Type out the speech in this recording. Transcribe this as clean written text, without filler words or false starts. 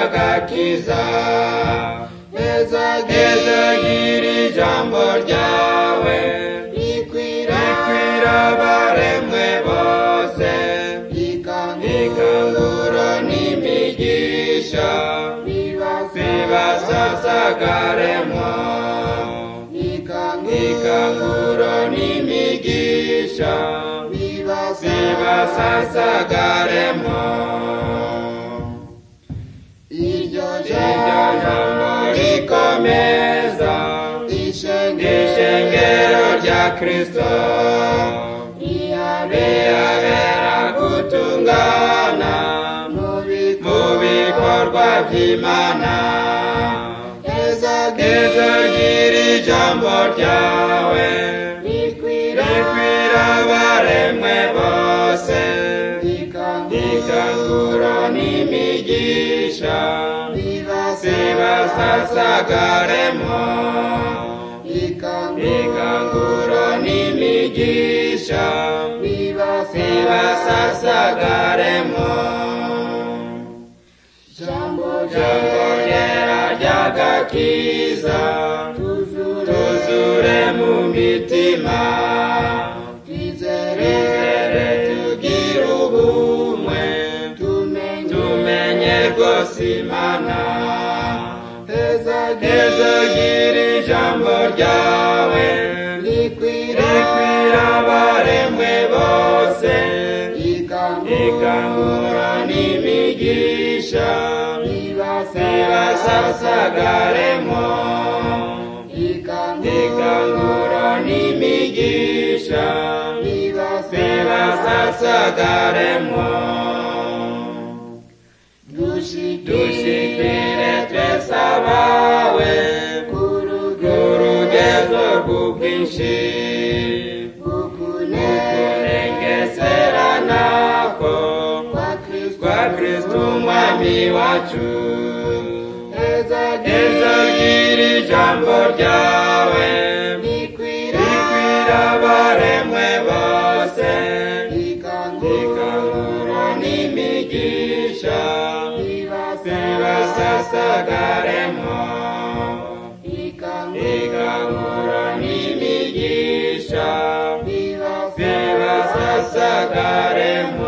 ry'agakiza. Ezagira ijambo ryawe rikwira abaremwe bose, ikanguro n'imigisha bibasasagaremo. Ikanguro n'imigisha bibasasagaremo. Iryo jambo rikomeza ishengero rya Kristo, rihabera gutungana mu bikorwa by'Imana. Ezagira ijambo ryawe rikwira abaremwe bose, ikanguro n'imigisha bibasasagaremo. Ikanguro n'imigisha bibasasagaremo. Jambo ryera ry'agakiza tuzure mu mitima, twizere tugire ubumwe, tumenye rwose Imana. Ezagira ijambo ryawe rikwira abaremwe bose, ikanguro n'imigisha bibasasagaremo. Ikanguro n'imigisha bibasasagaremo. Dushikire twese abawe kurugezo rw'ubwinshi, ukurengeseranako kwa Kristo umwami wacu. Ezagira ijambo ryawe rikwira abaremwe bose, ikanguro n'imigisha bibasasagaremo. Ikanguro n'imigisha bibasasagaremo.